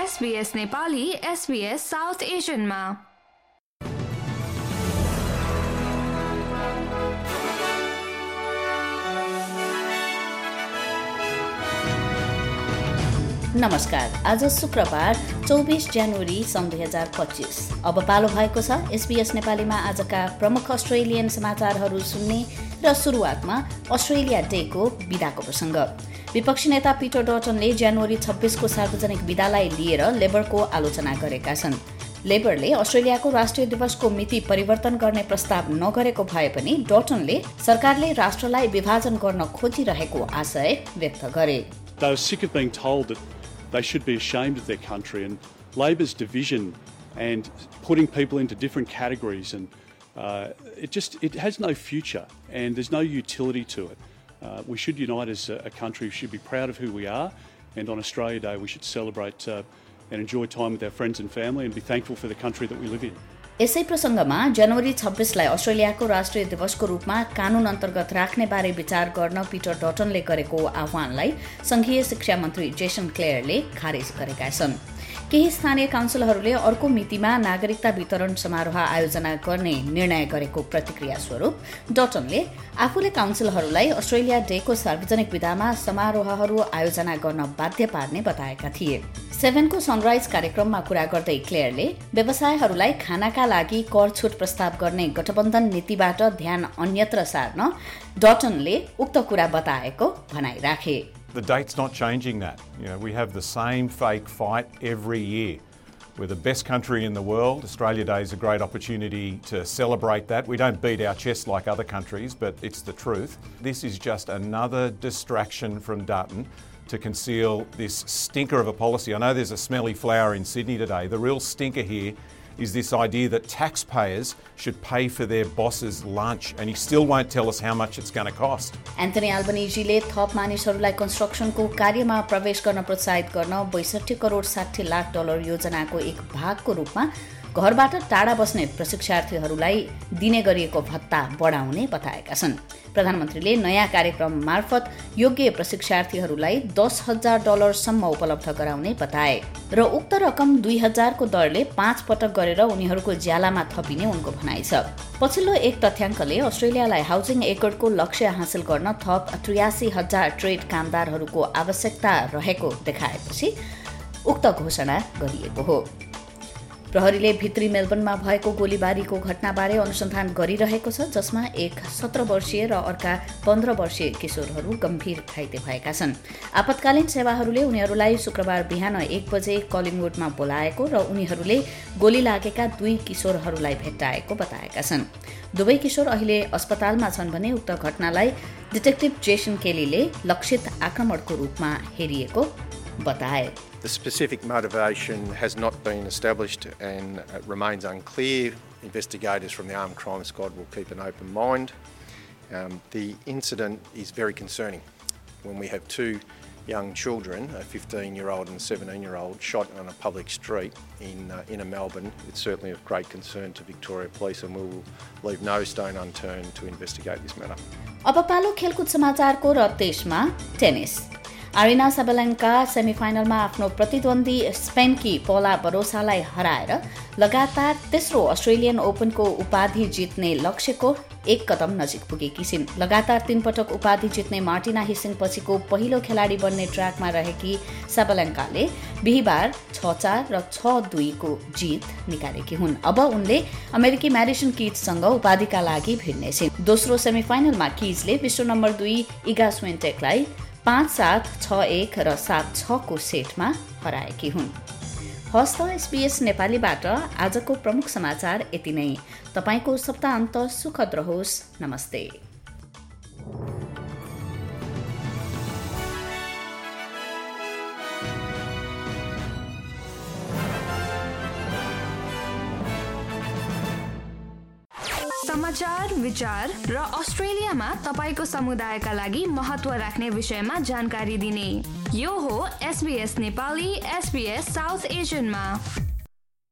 SBS Nepali SBS south एशियनमा। नमस्कार, आज शुक्रबार 24 जनवरी सन् 2025। अब पालो भएको छ SBS नेपालीमा आजका प्रमुख अस्ट्रेलियन समाचारहरू सुन्ने र सुरुवातमा अस्ट्रेलिया डेको बिदाको प्रसङ्ग। विपक्षी नेता पिटर डटनले जनवरी 26 को सार्वजनिक बिदालाई लिएर लेबरको आलोचना गरेका छन्। लेबरले अस्ट्रेलियाको राष्ट्रिय दिवसको मिति परिवर्तन गर्ने प्रस्ताव नगरेको भए पनि डटनले सरकारले राष्ट्रलाई विभाजन गर्न खोजिरहेको आशय व्यक्त गरे। They were sick of being told that they should be ashamed of their country, and Labor's division and putting people into different categories, and it has no future and there's no utility to it. We should unite as a country. We should be proud of who we are, and on Australia Day we should celebrate and enjoy time with our friends and family and be thankful for the country that we live in. यसै प्रसङ्गमा जनवरी 26 लाई अस्ट्रेलियाको राष्ट्रिय दिवसको रूपमा कानून अन्तर्गत राख्ने बारे विचार गर्न पिटर डटनले गरेको आह्वानलाई संघीय शिक्षा मन्त्री जेसन क्लेयरले खारेज गरेका छन्। केही स्थानीय काउन्सिलहरूले अर्को मितिमा नागरिकता वितरण समारोह आयोजना गर्ने निर्णय गरेको प्रतिक्रिया स्वरूप डटनले आफूले काउन्सिलहरूलाई अस्ट्रेलिया डेको सार्वजनिक विदामा समारोहहरू आयोजना गर्न बाध्य पार्ने बताएका थिए। 7 को सनराइज कार्यक्रममा कुरा गर्दै क्लेयरले व्यवसायहरूलाई खानाका लागि कर छुट प्रस्ताव गर्ने गठबन्धन नीतिबाट ध्यान अन्यत्र सार्न डटनले उक्त कुरा बताएको भनाइ राखे। The date's not changing that. We have the same fake fight every year. We're the best country in the world. Australia Day is a great opportunity to celebrate that. We don't beat our chest like other countries, but it's the truth. This is just another distraction from Dutton to conceal this stinker of a policy. I know there's a smelly flower in Sydney today. The real stinker here is this idea that taxpayers should pay for their boss's lunch, and he still won't tell us how much it's going to cost. Anthony अल्बनीजीले थप मानिसहरूलाई कन्स्ट्रक्सनको कार्यमा प्रवेश गर्न प्रोत्साहित गर्न 62 crore 60 lakh dollar योजनाको एक भागको रूपमा घरबाट टाढा बस्ने प्रशिक्षार्थीहरूलाई दिने गरिएको भत्ता बढाउने बताएका छन्। प्रधानमन्त्रीले नयाँ कार्यक्रम मार्फत योग्य प्रशिक्षार्थीहरूलाई $10,000 सम्म उपलब्ध गराउने बताए र उक्त रकम 2000 को दरले 5 पटक गरेर उनीहरूको ज्यालामा थपिने उनको भनाइ छ। पछिल्लो एक तथ्याङ्कले अस्ट्रेलियालाई हाउसिङ एकर्डको लक्ष्य हासिल गर्न थप 83,000 ट्रेड कामदारहरूको आवश्यकता रहेको देखाएपछि उक्त घोषणा गरिएको हो। प्रहरीले भित्री मेलबर्नमा भएको गोलीबारीको घटनाबारे अनुसन्धान गरिरहेको छ, जसमा एक 17 वर्षीय र अर्का 15 वर्षीय किशोरहरू गम्भीर घाइते भएका छन्। आपतकालीन सेवाहरूले उनीहरूलाई शुक्रबार बिहान 1 बजे कलिङवुडमा बोलाएको र उनीहरूले गोली लागेका 2 किशोरहरूलाई भेट्टाएको बताएका छन्। दुवै किशोर अहिले अस्पतालमा छन् भने उक्त घटनालाई डिटेक्टिभ जेसन केलीले लक्षित आक्रमणको रूपमा हेरिएको बताए। The specific motivation has not been established and remains unclear. Investigators from the Armed Crime Squad will keep an open mind. The incident is very concerning when we have 2 young children, a 15-year-old and a 17-year-old, shot on a public street in inner Melbourne. It's certainly of great concern to Victoria Police, and we will leave no stone unturned to investigate this matter. अब पालो खेलकुद समाचारको र त्यसमा tennis. Arina साबालेन्का सेमिफाइनलमा आफ्नो प्रतिद्वन्दी स्पेनकी पोला बरोसालाई हराएर लगातार तेस्रो अस्ट्रेलियन ओपनको उपाधि जित्ने लक्ष्यको एक कदम नजिक पुगेकी छिन्। लगातार 3 पटक उपाधि जित्ने मार्टिना हिसिङ पछिको पहिलो खेलाडी बन्ने ट्र्याकमा रहेकी साबालेन्काले बिहीबार 6-4 र 6-2 को जित निकालेकी हुन्। अब उनले अमेरिकी म्याडिसन किजसँग उपाधिका लागि भिड्नेछिन्। दोस्रो सेमिफाइनलमा किजले विश्व नम्बर 2 इगा स्विन्टेकलाई 5-7, 6-1 र 7-6 को सेटमा हराएकी हुन्। हस्त SBS नेपालीबाट आजको प्रमुख समाचार यति नै। तपाईको सप्ताहन्त सुखद रहोस्। नमस्ते। समाचार, विचार र अस्ट्रेलियामा तपाईको समुदायका लागि महत्त्व राख्ने विषयमा जानकारी दिने यो हो SBS नेपाली SBS साउथ एशियनमा।